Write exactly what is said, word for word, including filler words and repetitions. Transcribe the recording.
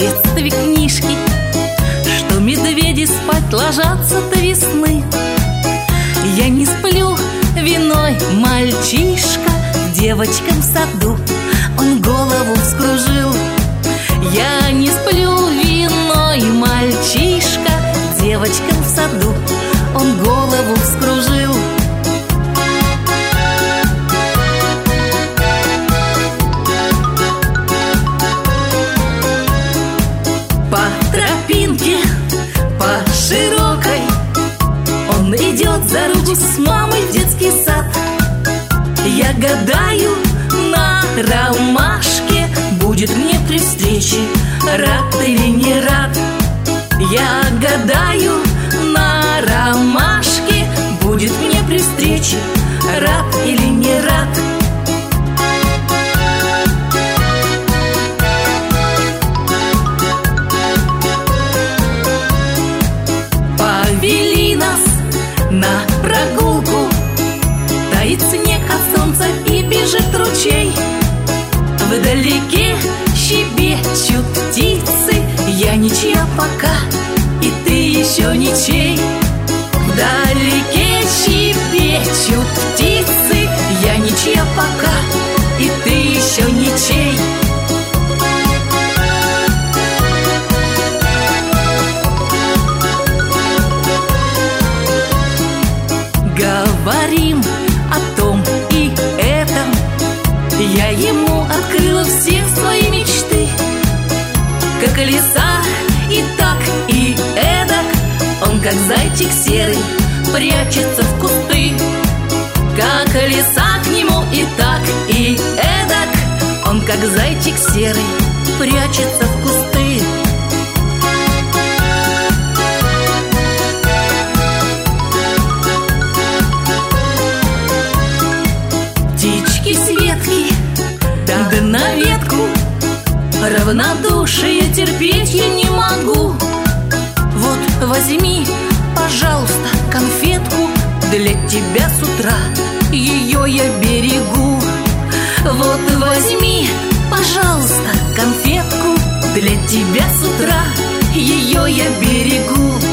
детстве книжки, что медведи спать ложатся до весны. Я не сплю виной, мальчишка, в девочкам саду он голову вскружил. Я не сплю виной, мальчишка, девочкам в саду он голову вскружил. По тропинке, по широкой, он идет за руку с мамой в детский сад. Я гадаю на ромашке, будет мне при встрече рад или не рад. Я гадаю на ромашке, будет мне при встрече рад или не рад. Повели нас на прогулку, тает снег от солнца и бежит ручей. Вдалеке щебечут птицы, я ничья пока, и ты еще ничей. Вдалеке щебечут птицы, я ничья пока, и ты еще ничей. Говорим о том и этом, я ему открыла все свои мечты. Как лиса и так и эдак, он как зайчик серый прячется в кусты. Как лиса к нему и так и эдак, он как зайчик серый прячется в кусты. Птички с ветки, да на ветку, равнодушие терпеть я не могу. Вот возьми, пожалуйста, конфетку, для тебя с утра ее я берегу. Вот возьми, пожалуйста, конфетку, для тебя с утра ее я берегу.